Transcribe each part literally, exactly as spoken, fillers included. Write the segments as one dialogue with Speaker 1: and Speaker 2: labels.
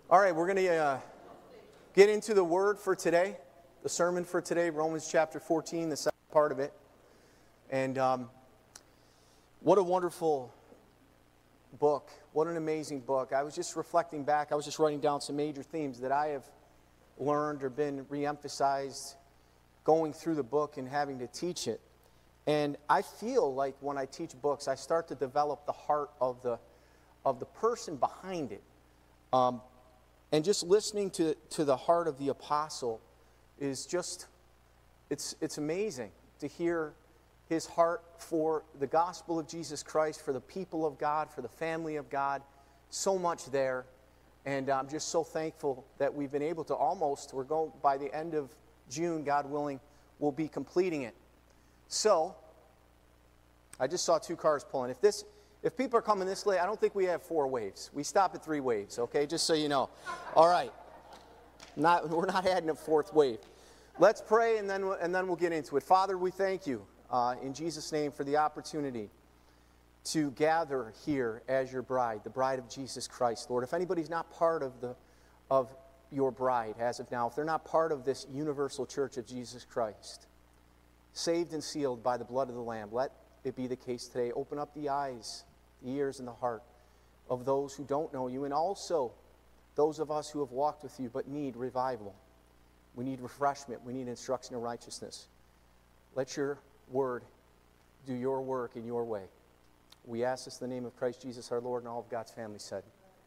Speaker 1: All right, we're going to uh, get into the word for today, the sermon for today, Romans chapter fourteen, the second part of it. And um, what a wonderful book. What an amazing book. I was just reflecting back. I was just writing down some major themes that I have learned or been reemphasized going through the book and having to teach it. And I feel like when I teach books, I start to develop the heart of the, of the person behind it. Um, And just listening to, to the heart of the apostle is just, it's, it's amazing to hear his heart for the gospel of Jesus Christ, for the people of God, for the family of God. So much there. And I'm just so thankful that we've been able to almost, we're going, by the end of June, God willing, we'll be completing it. So, I just saw two cars pulling. If this... If people are coming this late, I don't think we have four waves. We stop at three waves, okay? Just so you know. All right. Not, we're not adding a fourth wave. Let's pray, and then, and then we'll get into it. Father, we thank you uh, in Jesus' name for the opportunity to gather here as your bride, the bride of Jesus Christ, Lord. If anybody's not part of, the, of your bride as of now, if they're not part of this universal church of Jesus Christ, saved and sealed by the blood of the Lamb, let it be the case today. Open up the eyes, the ears, and the heart of those who don't know you, and also those of us who have walked with you but need revival. We need refreshment. We need instruction in righteousness. Let your word do your work in your way. We ask this in the name of Christ Jesus our Lord, and all of God's family said.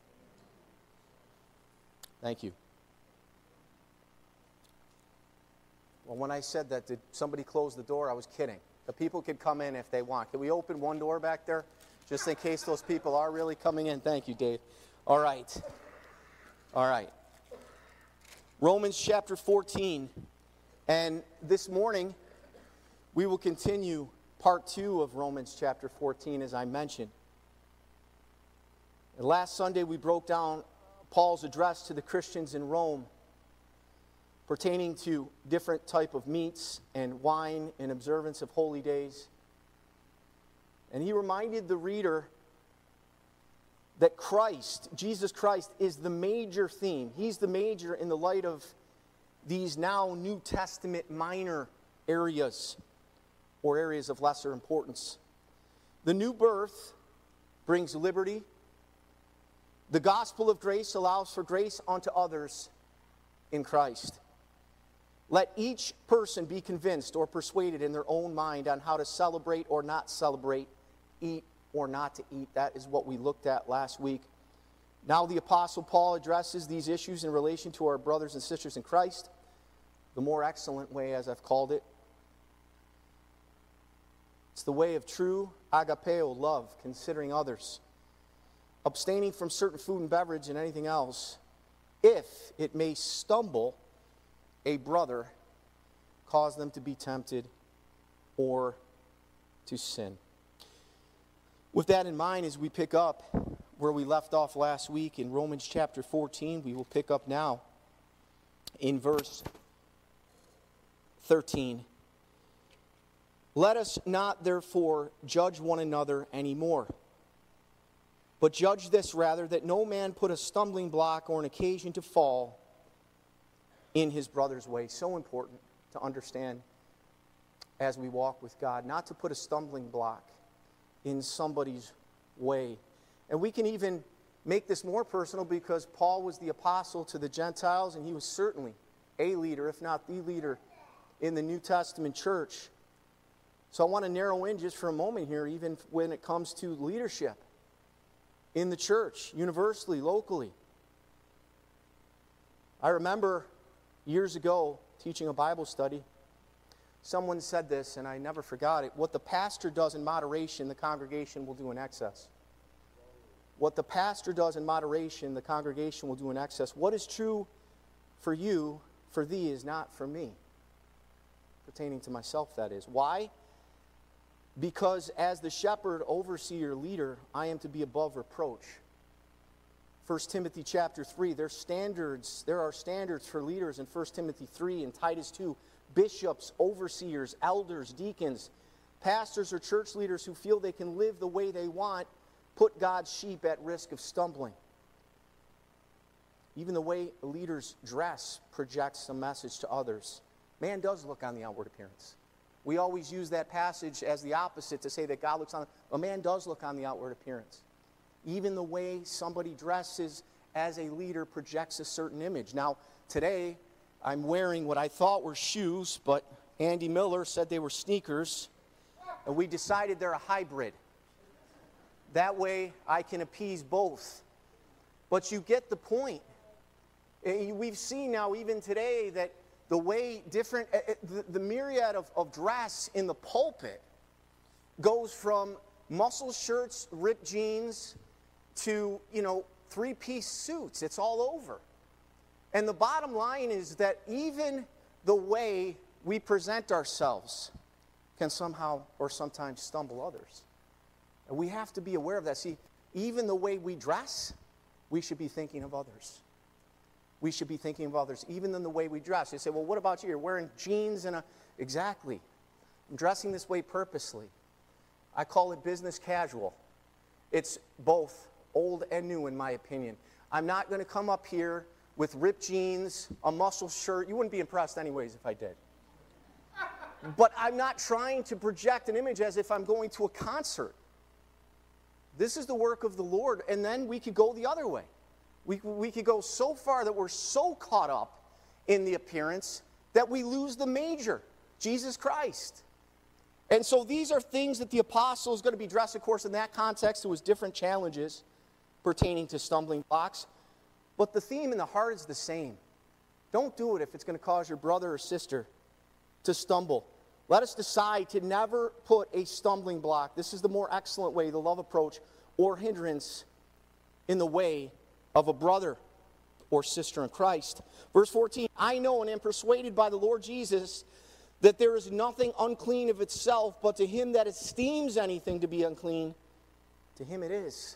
Speaker 1: Thank you. Well, when I said that, did somebody close the door? I was kidding. The people could come in if they want. Can we open one door back there? Just in case those people are really coming in. Thank you, Dave. All right. All right. Romans chapter fourteen. And this morning, we will continue part two of Romans chapter fourteen, as I mentioned. And last Sunday, we broke down Paul's address to the Christians in Rome pertaining to different type of meats and wine and observance of holy days. And he reminded the reader that Christ, Jesus Christ, is the major theme. He's the major in the light of these now New Testament minor areas or areas of lesser importance. The new birth brings liberty. The gospel of grace allows for grace unto others in Christ. Let each person be convinced or persuaded in their own mind on how to celebrate or not celebrate, eat or not to eat. That is what we looked at last week. Now the Apostle Paul addresses these issues in relation to our brothers and sisters in Christ, the more excellent way, as I've called it. It's the way of true agapeo, love, considering others, abstaining from certain food and beverage and anything else, if it may stumble a brother, cause them to be tempted or to sin. With that in mind, as we pick up where we left off last week in Romans chapter fourteen, we will pick up now in verse thirteen. Let us not therefore judge one another anymore, but judge this rather, that no man put a stumbling block or an occasion to fall in his brother's way. So important to understand as we walk with God, not to put a stumbling block in somebody's way. And we can even make this more personal because Paul was the apostle to the Gentiles, and he was certainly a leader, if not the leader, in the New Testament church. So I want to narrow in just for a moment here, even when it comes to leadership in the church, universally, locally. I remember years ago, teaching a Bible study, someone said this, and I never forgot it. What the pastor does in moderation, the congregation will do in excess. What the pastor does in moderation, the congregation will do in excess. What is true for you, for thee, is not for me. Pertaining to myself, that is. Why? Because as the shepherd, overseer, leader, I am to be above reproach. First Timothy chapter three, there's standards, there are standards for leaders in First Timothy three and Titus two. Bishops, overseers, elders, deacons, pastors or church leaders who feel they can live the way they want, put God's sheep at risk of stumbling. Even the way leaders dress projects a message to others. Man does look on the outward appearance. We always use that passage as the opposite to say that God looks on, a man does look on the outward appearance. Even the way somebody dresses as a leader projects a certain image. Now, today, I'm wearing what I thought were shoes, but Andy Miller said they were sneakers, and we decided they're a hybrid. That way, I can appease both. But you get the point. We've seen now, even today, that the way different, the, the myriad of, of dress in the pulpit goes from muscle shirts, ripped jeans, to, you know, three-piece suits. It's all over. And the bottom line is that even the way we present ourselves can somehow or sometimes stumble others. And we have to be aware of that. See, even the way we dress, we should be thinking of others. We should be thinking of others, even in the way we dress. You say, well, what about you? You're wearing jeans and a... Exactly. I'm dressing this way purposely. I call it business casual. It's both old and new, in my opinion. I'm not going to come up here with ripped jeans, a muscle shirt. You wouldn't be impressed anyways if I did. But I'm not trying to project an image as if I'm going to a concert. This is the work of the Lord, and then we could go the other way. We, we could go so far that we're so caught up in the appearance that we lose the major, Jesus Christ. And so these are things that the apostle is going to be dressed, of course, in that context. There was different challenges pertaining to stumbling blocks. But the theme in the heart is the same. Don't do it if it's going to cause your brother or sister to stumble. Let us decide to never put a stumbling block. This is the more excellent way, the love approach, or hindrance in the way of a brother or sister in Christ. Verse fourteen, I know and am persuaded by the Lord Jesus that there is nothing unclean of itself, but to him that esteems anything to be unclean, to him it is.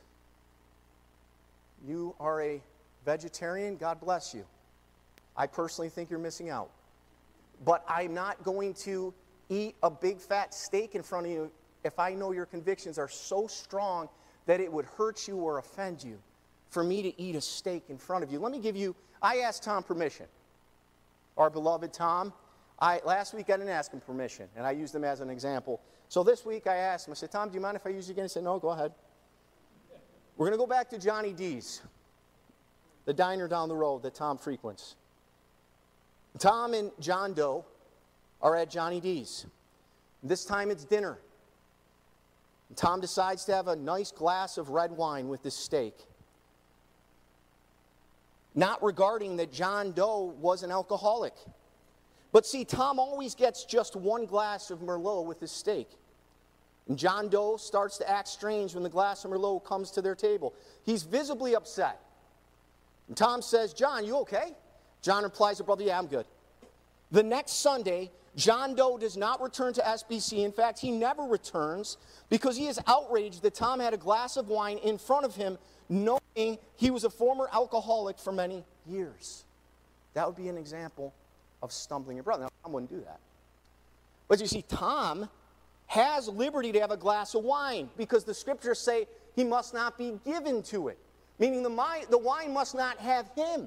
Speaker 1: You are a vegetarian, God bless you. I personally think you're missing out. But I'm not going to eat a big fat steak in front of you if I know your convictions are so strong that it would hurt you or offend you for me to eat a steak in front of you. Let me give you, I asked Tom permission. Our beloved Tom. I, last week I didn't ask him permission, and I used him as an example. So this week I asked him, I said, Tom, do you mind if I use you again? He said, no, go ahead. We're going to go back to Johnny D's, the diner down the road that Tom frequents. Tom and John Doe are at Johnny D's. This time it's dinner. Tom decides to have a nice glass of red wine with this steak. Not regarding that John Doe was an alcoholic. But see, Tom always gets just one glass of Merlot with his steak. And John Doe starts to act strange when the glass of Merlot comes to their table. He's visibly upset. And Tom says, John, you okay? John replies, brother, yeah, I'm good. The next Sunday, John Doe does not return to S B C. In fact, he never returns because he is outraged that Tom had a glass of wine in front of him, knowing he was a former alcoholic for many years. That would be an example of stumbling your brother. Now, Tom wouldn't do that. But you see, Tom has liberty to have a glass of wine because the scriptures say he must not be given to it, meaning the, the wine must not have him.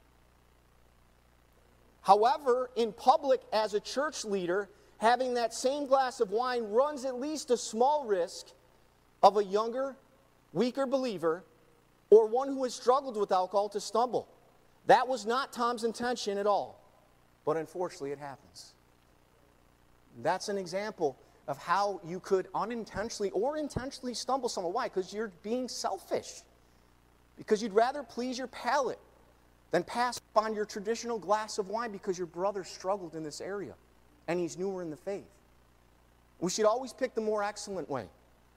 Speaker 1: However, in public, as a church leader, having that same glass of wine runs at least a small risk of a younger, weaker believer or one who has struggled with alcohol to stumble. That was not Tom's intention at all, but unfortunately it happens. That's an example of how you could unintentionally or intentionally stumble someone. Why? Because you're being selfish. Because you'd rather please your palate than pass on your traditional glass of wine because your brother struggled in this area and he's newer in the faith. We should always pick the more excellent way.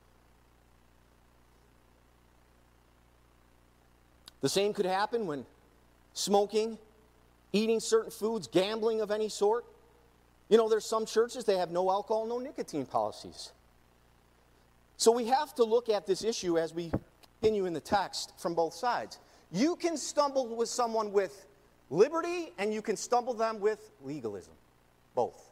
Speaker 1: The same could happen when smoking, eating certain foods, gambling of any sort. You know, there's some churches, they have no alcohol, no nicotine policies. So we have to look at this issue as we continue in the text from both sides. You can stumble with someone with liberty, and you can stumble them with legalism. Both.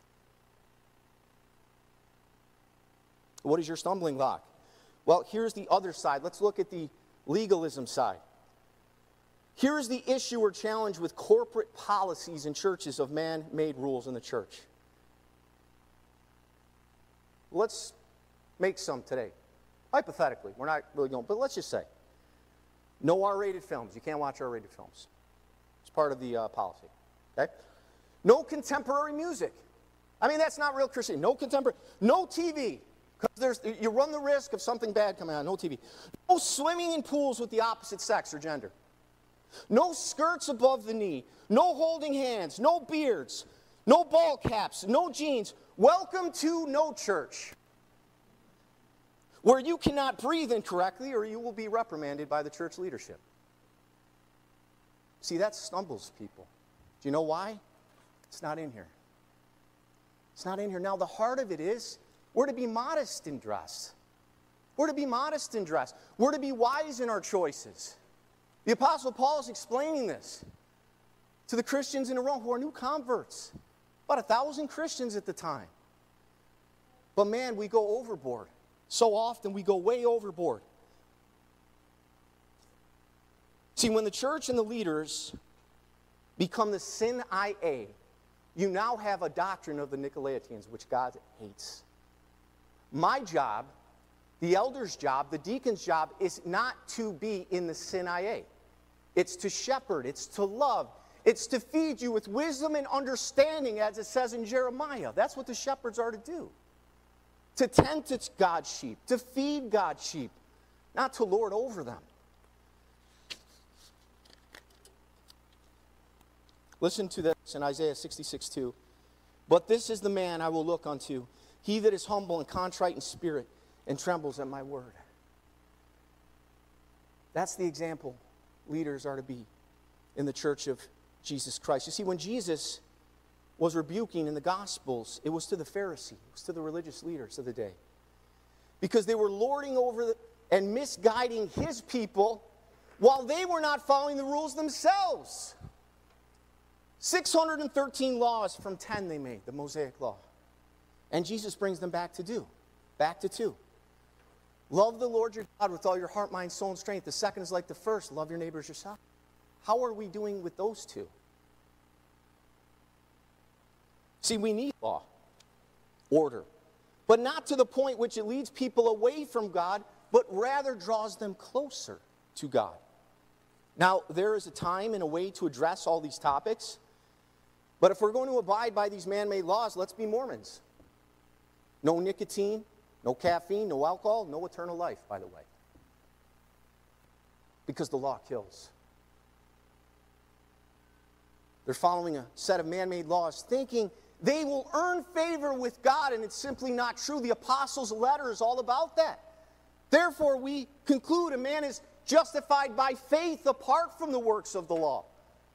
Speaker 1: What is your stumbling block? Well, here's the other side. Let's look at the legalism side. Here's the issue or challenge with corporate policies in churches of man-made rules in the church. Let's make some today. Hypothetically, we're not really going, but let's just say, no R-rated films. You can't watch R-rated films. It's part of the uh, policy. Okay? No contemporary music. I mean, that's not real Christian. No contemporary. No T V. Because there's, you run the risk of something bad coming out. No T V. No swimming in pools with the opposite sex or gender. No skirts above the knee. No holding hands. No beards. No ball caps. No jeans. Welcome to no church, where you cannot breathe incorrectly or you will be reprimanded by the church leadership. See, that stumbles people. Do you know why? It's not in here. It's not in here. Now, the heart of it is, we're to be modest in dress. We're to be modest in dress. We're to be wise in our choices. The Apostle Paul is explaining this to the Christians in Rome who are new converts. About a thousand Christians at the time. But man, we go overboard. So often we go way overboard. See, when the church and the leaders become the sin I A, you now have a doctrine of the Nicolaitans, which God hates. My job, the elder's job, the deacon's job, is not to be in the sin I A. It's to shepherd, it's to love, it's to feed you with wisdom and understanding, as it says in Jeremiah. That's what the shepherds are to do. To tend to God's sheep, to feed God's sheep, not to lord over them. Listen to this in Isaiah sixty-six two. But this is the man I will look unto, he that is humble and contrite in spirit and trembles at my word. That's the example leaders are to be in the church of Jesus Christ. You see, when Jesus was rebuking in the Gospels, it was to the Pharisees, it was to the religious leaders of the day. Because they were lording over the, and misguiding his people while they were not following the rules themselves. six hundred thirteen laws from ten they made, the Mosaic Law. And Jesus brings them back to do, back to two. Love the Lord your God with all your heart, mind, soul, and strength. The second is like the first, love your neighbor as yourself. How are we doing with those two? See, we need law, order, but not to the point which it leads people away from God, but rather draws them closer to God. Now, there is a time and a way to address all these topics, but if we're going to abide by these man-made laws, let's be Mormons. No nicotine, no caffeine, no alcohol, no eternal life, by the way. Because the law kills. They're following a set of man-made laws, thinking they will earn favor with God, and it's simply not true. The Apostles' letter is all about that. Therefore, we conclude a man is justified by faith apart from the works of the law.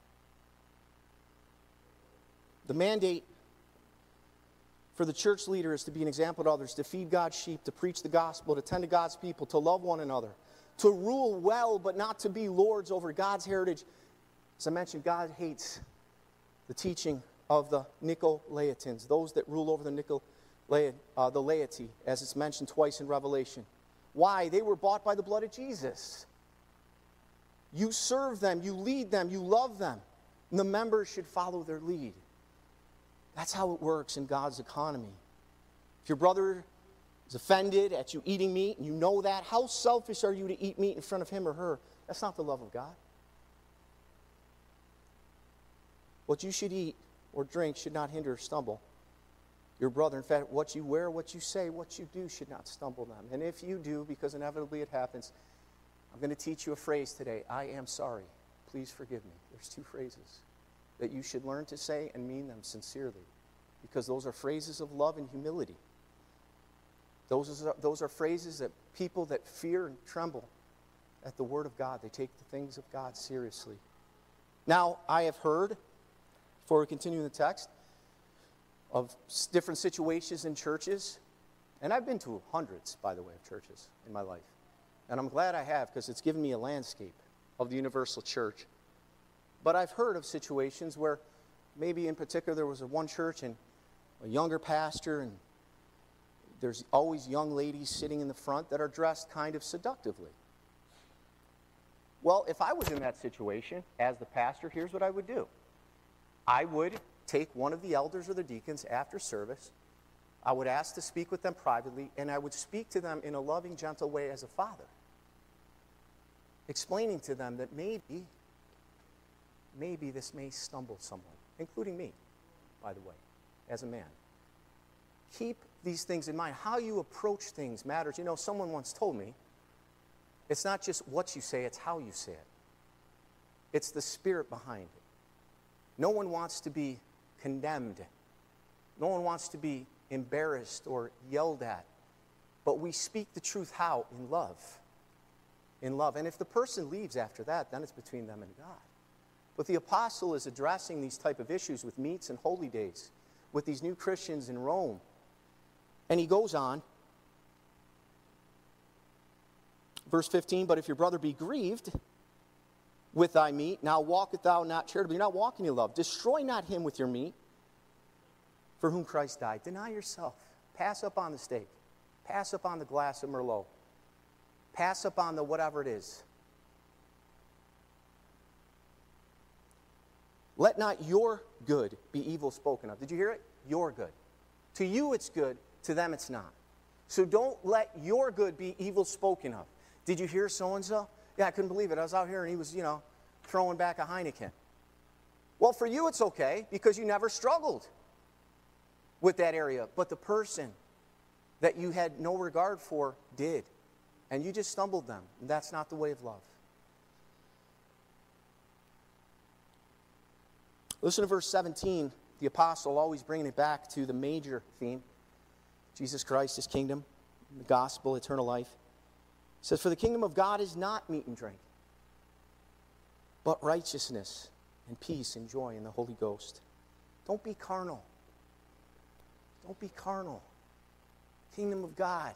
Speaker 1: The mandate for the church leader is to be an example to others, to feed God's sheep, to preach the gospel, to tend to God's people, to love one another, to rule well, but not to be lords over God's heritage. As I mentioned, God hates the teaching of the Nicolaitans, those that rule over the, Nicolaid, uh, the laity, as it's mentioned twice in Revelation. Why? They were bought by the blood of Jesus. You serve them, you lead them, you love them, and the members should follow their lead. That's how it works in God's economy. If your brother is offended at you eating meat, and you know that, how selfish are you to eat meat in front of him or her? That's not the love of God. What you should eat or drink should not hinder or stumble your brother. In fact, what you wear, what you say, what you do should not stumble them. And if you do, because inevitably it happens, I'm going to teach you a phrase today. I am sorry. Please forgive me. There's two phrases that you should learn to say and mean them sincerely, because those are phrases of love and humility. Those are, those are phrases that people that fear and tremble at the Word of God, they take the things of God seriously. Now, I have heard, before we continue in the text, of different situations in churches, and I've been to hundreds, by the way, of churches in my life. And I'm glad I have, because it's given me a landscape of the universal church. But I've heard of situations where maybe in particular there was a one church and a younger pastor, and there's always young ladies sitting in the front that are dressed kind of seductively. Well, if I was in that situation as the pastor, here's what I would do. I would take one of the elders or the deacons after service. I would ask to speak with them privately, and I would speak to them in a loving, gentle way as a father, explaining to them that maybe, maybe this may stumble someone, including me, by the way, as a man. Keep these things in mind. How you approach things matters. You know, someone once told me, it's not just what you say, it's how you say it. It's the spirit behind it. No one wants to be condemned. No one wants to be embarrassed or yelled at. But we speak the truth how? In love. In love. And if the person leaves after that, then it's between them and God. But the apostle is addressing these type of issues with meats and holy days, with these new Christians in Rome. And he goes on, verse fifteen, but if your brother be grieved with thy meat, now walketh thou not charitably. You're not walking in love. Destroy not him with your meat, for whom Christ died. Deny yourself. Pass up on the steak. Pass up on the glass of Merlot. Pass up on the whatever it is. Let not your good be evil spoken of. Did you hear it? Your good. To you it's good, to them it's not. So don't let your good be evil spoken of. Did you hear so-and-so? Yeah, I couldn't believe it. I was out here and he was, you know, throwing back a Heineken. Well, for you it's okay because you never struggled with that area. But the person that you had no regard for did. And you just stumbled them. And that's not the way of love. Listen to verse seventeen. The apostle always bringing it back to the major theme. Jesus Christ, his kingdom, the gospel, eternal life. It says, for the kingdom of God is not meat and drink, but righteousness and peace and joy in the Holy Ghost. Don't be carnal. Don't be carnal. Kingdom of God.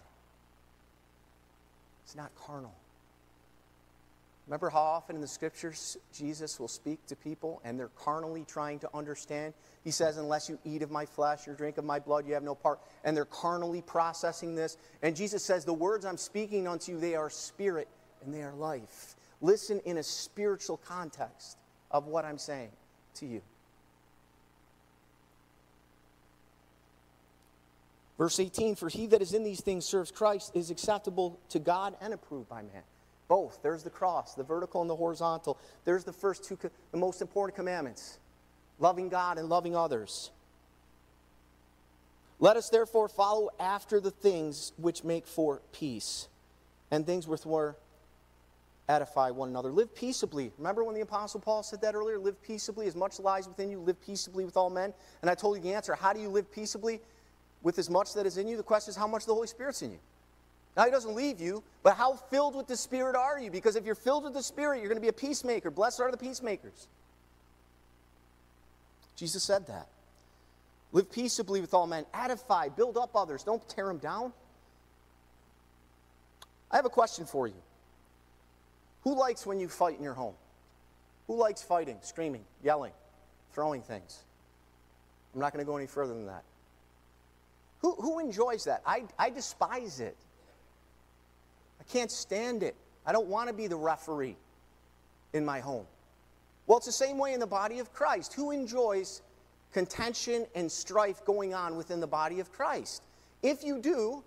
Speaker 1: It's not carnal. Remember how often in the scriptures Jesus will speak to people and they're carnally trying to understand? He says, unless you eat of my flesh or drink of my blood, you have no part. And they're carnally processing this. And Jesus says, the words I'm speaking unto you, they are spirit and they are life. Listen in a spiritual context of what I'm saying to you. Verse eighteen, for he that is in these things serves Christ, is acceptable to God and approved by man. Both. There's the cross, the vertical and the horizontal. There's the first two, the most important commandments. Loving God and loving others. Let us therefore follow after the things which make for peace, and things which were edify one another. Live peaceably. Remember when the Apostle Paul said that earlier? Live peaceably. As much lies within you, live peaceably with all men. And I told you the answer. How do you live peaceably with as much that is in you? The question is, how much the Holy Spirit's in you? Now, he doesn't leave you, but how filled with the Spirit are you? Because if you're filled with the Spirit, you're going to be a peacemaker. Blessed are the peacemakers. Jesus said that. Live peaceably with all men. Edify, build up others. Don't tear them down. I have a question for you. Who likes when you fight in your home? Who likes fighting, screaming, yelling, throwing things? I'm not going to go any further than that. Who, who enjoys that? I, I despise it. I can't stand it. I don't want to be the referee in my home. Well, it's the same way in the body of Christ. Who enjoys contention and strife going on within the body of Christ? If you do,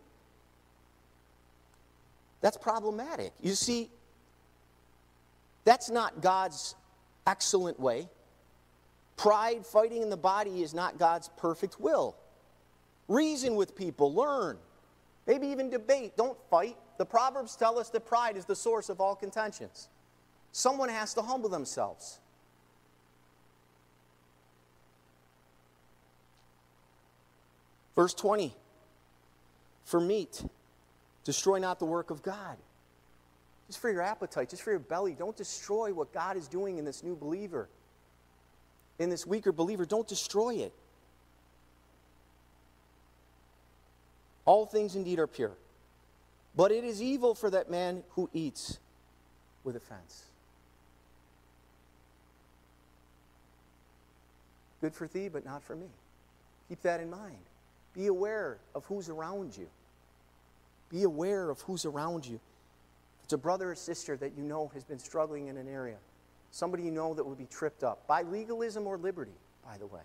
Speaker 1: that's problematic. You see, that's not God's excellent way. Pride, fighting in the body is not God's perfect will. Reason with people, learn. Maybe even debate. Don't fight. The Proverbs tell us that pride is the source of all contentions. Someone has to humble themselves. Verse twenty. For meat, destroy not the work of God. Just for your appetite, just for your belly. Don't destroy what God is doing in this new believer. In this weaker believer, don't destroy it. All things indeed are pure. But it is evil for that man who eats with offense. Good for thee, but not for me. Keep that in mind. Be aware of who's around you. Be aware of who's around you. It's a brother or sister that you know has been struggling in an area. Somebody you know that would be tripped up by legalism or liberty, by the way.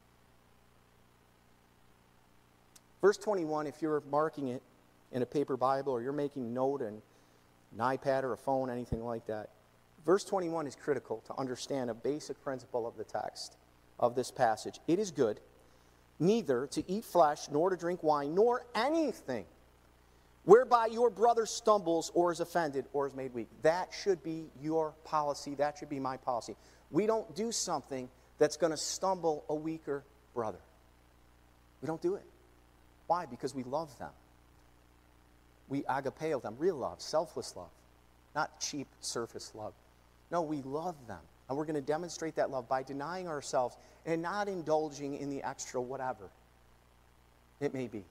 Speaker 1: Verse twenty-one, if you're marking it in a paper Bible or you're making a note in an iPad or a phone, anything like that, verse twenty-one is critical to understand a basic principle of the text of this passage. It is good neither to eat flesh, nor to drink wine, nor anything whereby your brother stumbles or is offended or is made weak. That should be your policy. That should be my policy. We don't do something that's going to stumble a weaker brother. We don't do it. Why? Because we love them. We agapeo them, real love, selfless love, not cheap surface love. No, we love them. And we're going to demonstrate that love by denying ourselves and not indulging in the extra whatever it may be.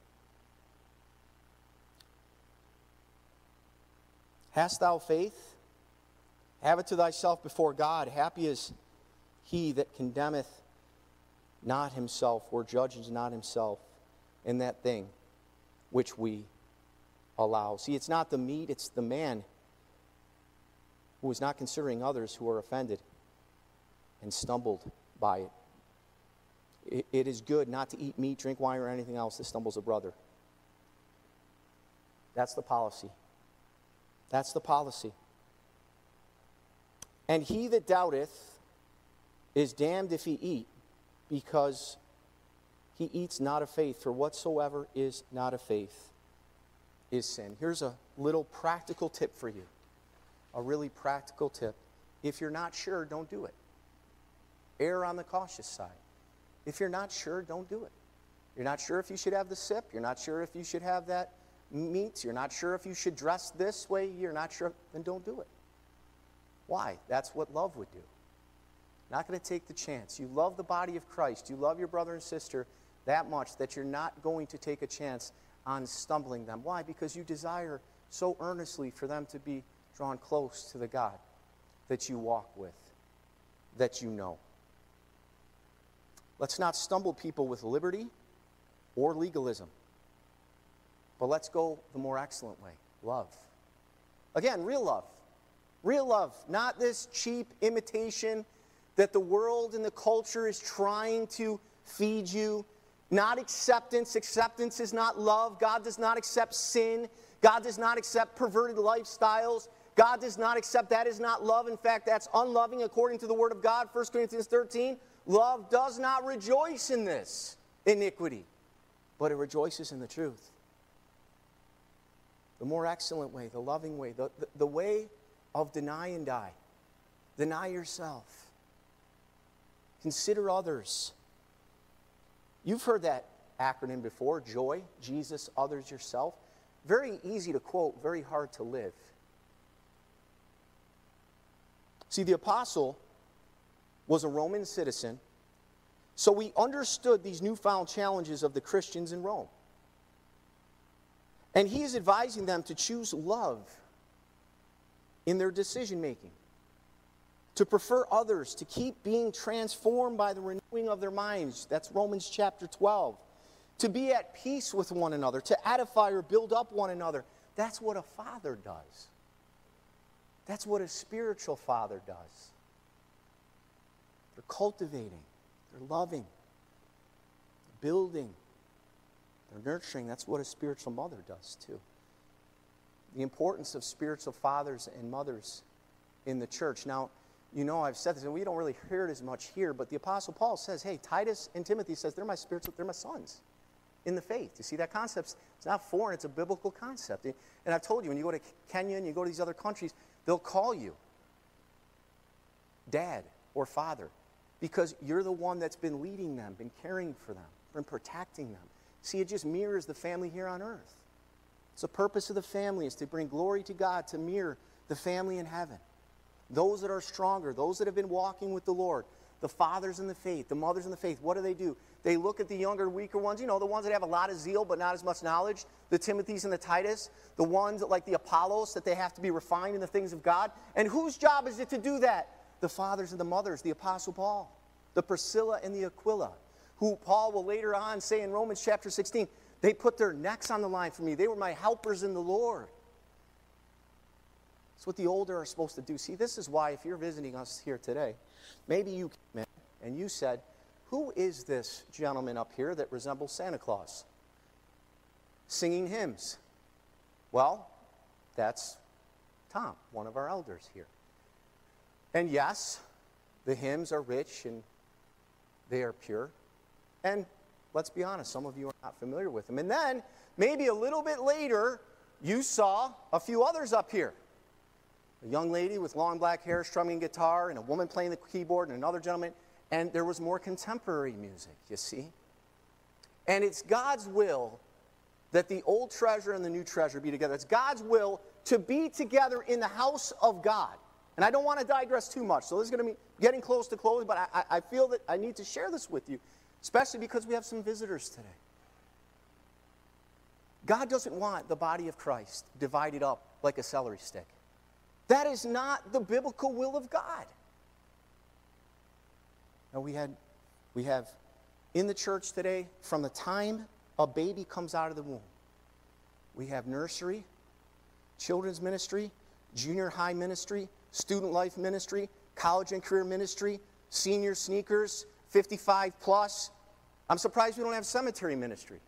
Speaker 1: Hast thou faith? Have it to thyself before God. Happy is he that condemneth not himself, or judges not himself in that thing which we allow. See, it's not the meat, it's the man who is not considering others who are offended and stumbled by it. It, it is good not to eat meat, drink wine, or anything else that stumbles a brother. That's the policy. That's the policy. And he that doubteth is damned if he eat, because he eats not of faith, for whatsoever is not of faith is sin. Here's a little practical tip for you. A really practical tip. If you're not sure, don't do it. Err on the cautious side. If you're not sure, don't do it. You're not sure if you should have the sip. You're not sure if you should have that meat. You're not sure if you should dress this way. You're not sure. Then don't do it. Why? That's what love would do. Not going to take the chance. You love the body of Christ. You love your brother and sister that much that you're not going to take a chance on stumbling them. Why? Because you desire so earnestly for them to be drawn close to the God that you walk with, that you know. Let's not stumble people with liberty or legalism, but let's go the more excellent way, love. Again, real love. Real love, not this cheap imitation that the world and the culture is trying to feed you. Not acceptance. Acceptance is not love. God does not accept sin. God does not accept perverted lifestyles. God does not accept, that is not love. In fact, that's unloving according to the Word of God. First Corinthians thirteen, love does not rejoice in this iniquity, but it rejoices in the truth. The more excellent way, the loving way, the, the, the way of deny and die. Deny yourself. Consider others. You've heard that acronym before, JOY, Jesus, others, yourself. Very easy to quote, very hard to live. See, the apostle was a Roman citizen, so he understood these newfound challenges of the Christians in Rome. And he is advising them to choose love in their decision-making, to prefer others, to keep being transformed by the renewing of their minds. That's Romans chapter twelve. To be at peace with one another, to edify or build up one another. That's what a father does. That's what a spiritual father does. They're cultivating, they're loving, they're building, they're nurturing. That's what a spiritual mother does too. The importance of spiritual fathers and mothers in the church. Now, you know I've said this, and we don't really hear it as much here, but the Apostle Paul says, hey, Titus and Timothy says, they're my spiritual, they're my sons in the faith. You see, that concept, it's not foreign, it's a biblical concept. And I've told you, when you go to Kenya and you go to these other countries, they'll call you dad or father because you're the one that's been leading them, been caring for them, been protecting them. See, it just mirrors the family here on earth. It's the purpose of the family is to bring glory to God, to mirror the family in heaven. Those that are stronger, those that have been walking with the Lord, the fathers in the faith, the mothers in the faith, what do they do? They look at the younger, weaker ones, you know, the ones that have a lot of zeal but not as much knowledge, the Timothys and the Titus, the ones that, like the Apollos, that they have to be refined in the things of God. And whose job is it to do that? The fathers and the mothers, the Apostle Paul, the Priscilla and the Aquila, who Paul will later on say in Romans chapter sixteen, they put their necks on the line for me. They were my helpers in the Lord. It's what the older are supposed to do. See, this is why if you're visiting us here today, maybe you came in and you said, who is this gentleman up here that resembles Santa Claus? Singing hymns. Well, that's Tom, one of our elders here. And yes, the hymns are rich and they are pure. And let's be honest, some of you are not familiar with them. And then, maybe a little bit later, you saw a few others up here. A young lady with long black hair strumming guitar, and a woman playing the keyboard, and another gentleman. And there was more contemporary music, you see. And it's God's will that the old treasure and the new treasure be together. It's God's will to be together in the house of God. And I don't want to digress too much, so this is going to be getting close to close, but I, I feel that I need to share this with you, especially because we have some visitors today. God doesn't want the body of Christ divided up like a celery stick. That is not the biblical will of God. Now we had, we have in the church today, from the time a baby comes out of the womb, we have nursery, children's ministry, junior high ministry, student life ministry, college and career ministry, senior sneakers, fifty-five plus. I'm surprised we don't have cemetery ministry.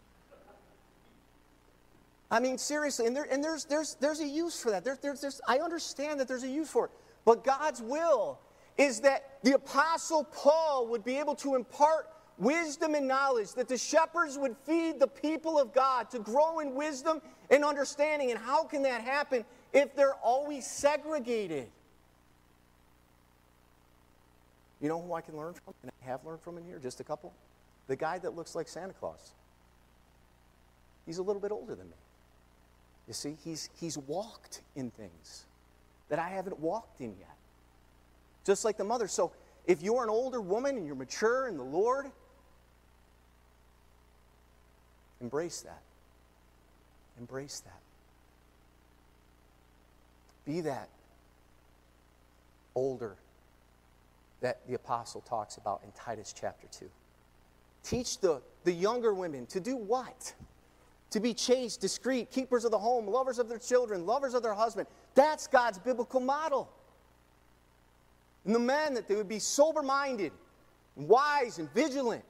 Speaker 1: I mean, seriously, and, there, and there's, there's, there's a use for that. There, there's, there's, I understand that there's a use for it. But God's will is that the Apostle Paul would be able to impart wisdom and knowledge, that the shepherds would feed the people of God to grow in wisdom and understanding. And how can that happen if they're always segregated? You know who I can learn from, and I have learned from in here, just a couple? The guy that looks like Santa Claus. He's a little bit older than me. You see, he's, he's walked in things that I haven't walked in yet. Just like the mother. So if you're an older woman and you're mature in the Lord, embrace that. Embrace that. Be that older that the apostle talks about in Titus chapter two. Teach the, the younger women to do what? To be chaste, discreet, keepers of the home, lovers of their children, lovers of their husband. That's God's biblical model. And the men, that they would be sober-minded, and wise and vigilant.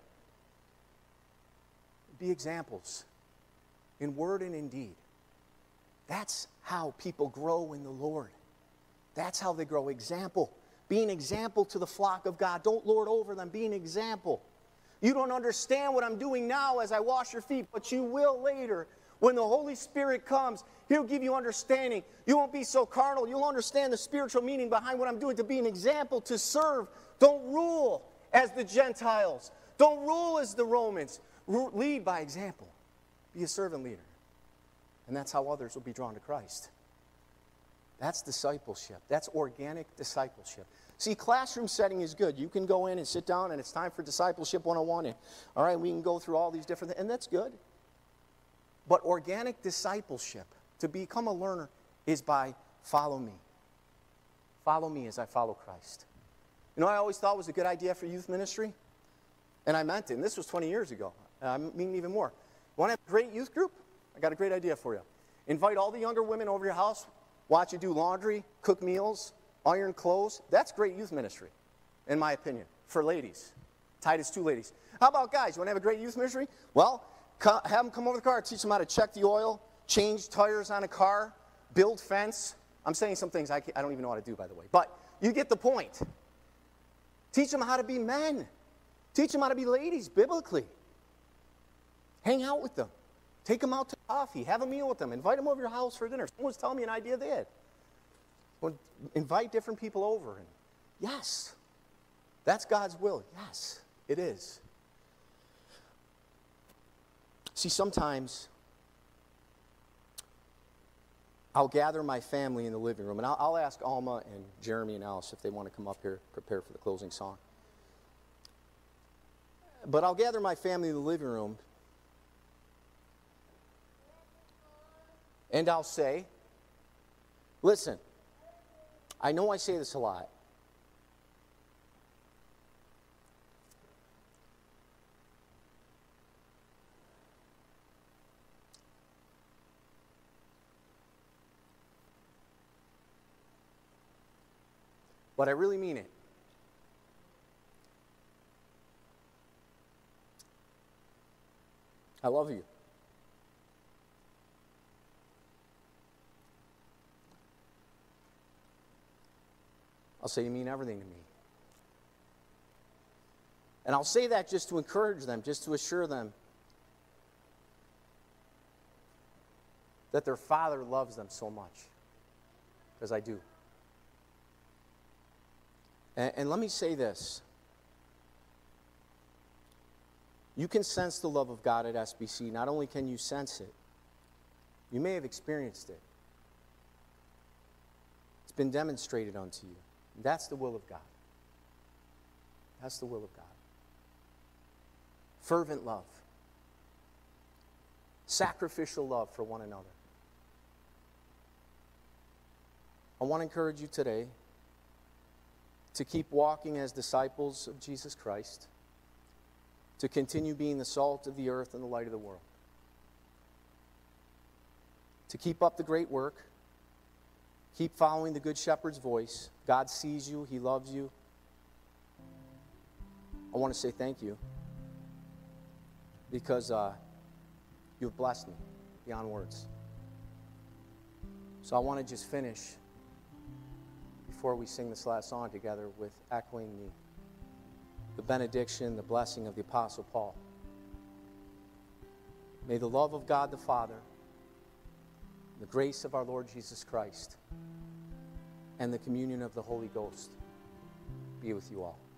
Speaker 1: Be examples in word and in deed. That's how people grow in the Lord. That's how they grow. Example. Be an example to the flock of God. Don't lord over them. Be an example. You don't understand what I'm doing now as I wash your feet, but you will later. When the Holy Spirit comes, He'll give you understanding. You won't be so carnal. You'll understand the spiritual meaning behind what I'm doing, to be an example, to serve. Don't rule as the Gentiles. Don't rule as the Romans. Lead by example. Be a servant leader. And that's how others will be drawn to Christ. That's discipleship. That's organic discipleship. See, classroom setting is good. You can go in and sit down, and it's time for discipleship one oh one. And, all right, we can go through all these different things, and that's good. But organic discipleship, to become a learner, is by follow me. Follow me as I follow Christ. You know what I always thought was a good idea for youth ministry? And I meant it, and this was twenty years ago. I mean even more. You want to have a great youth group? I got a great idea for you. Invite all the younger women over your house, watch you do laundry, cook meals, iron clothes. That's great youth ministry, in my opinion, for ladies. Titus two ladies. How about guys? You want to have a great youth ministry? Well, have them come over the car, teach them how to check the oil, change tires on a car, build fence. I'm saying some things I, I don't even know how to do, by the way. But you get the point. Teach them how to be men. Teach them how to be ladies, biblically. Hang out with them. Take them out to coffee. Have a meal with them. Invite them over your house for dinner. Someone was telling me an idea they had. Well, invite different people over. And yes, that's God's will. Yes, it is. See, sometimes I'll gather my family in the living room, and I'll, I'll ask Alma and Jeremy and Alice if they want to come up here, prepare for the closing song. But I'll gather my family in the living room, and I'll say, listen, I know I say this a lot. But I really mean it. I love you. I'll say you mean everything to me. And I'll say that just to encourage them, just to assure them that their Father loves them so much. Because I do. And, and let me say this. You can sense the love of God at S B C. Not only can you sense it, you may have experienced it. It's been demonstrated unto you. That's the will of God. That's the will of God. Fervent love. Sacrificial love for one another. I want to encourage you today to keep walking as disciples of Jesus Christ, to continue being the salt of the earth and the light of the world, to keep up the great work, keep following the Good Shepherd's voice. God sees you. He loves you. I want to say thank you because uh, you've blessed me beyond words. So I want to just finish before we sing this last song together with echoing the, the benediction, the blessing of the Apostle Paul. May the love of God the Father, the grace of our Lord Jesus Christ, and the communion of the Holy Ghost be with you all.